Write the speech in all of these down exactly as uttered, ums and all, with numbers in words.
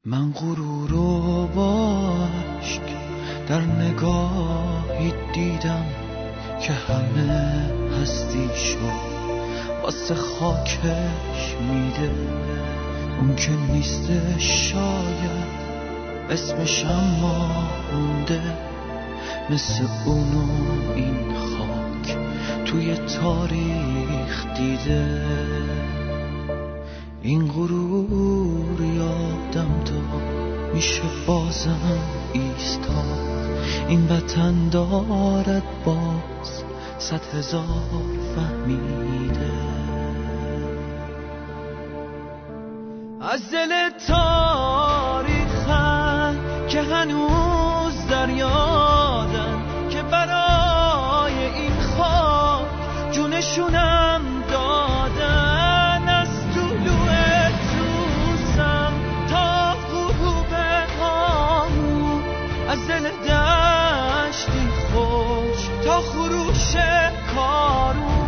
من غرور و باشک در نگاهی دیدم که همه هستیشو واسه خاکش میده. اون که نیسته شاید اسمش اما مونده، مثل اونو این خاک توی تاریخ دیده. این غرور یادم داد میشه بازم ایستاد، این وطن دارد باز صد هزار فهمیده. از دل تاریخن که هنوز در یادن، که برای این خاک جونشونم دادن. از طلوع توسم تا غروب هامون، از دل دشتی خوش تا خروش کارون.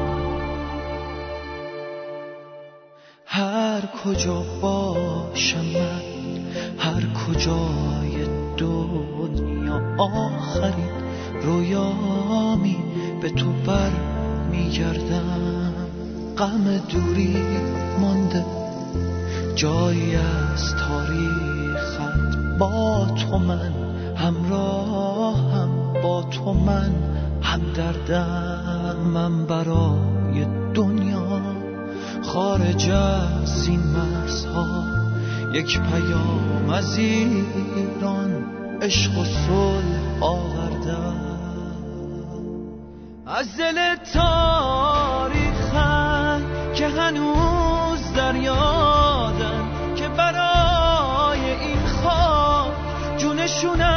هر کجا باشم من، هر کجای دنیا، آخرین رویامی به تو بر میگردم. غم دوری مانده جایی از تاریخت، با تو من همراهم، با تو من همدردم. من برای دنیا خارج از این مرزها یک پیام از ایران، عشق و صلح آوردم. از دل تاریخن که هنوز در یادن، که برای این خاک جونشونم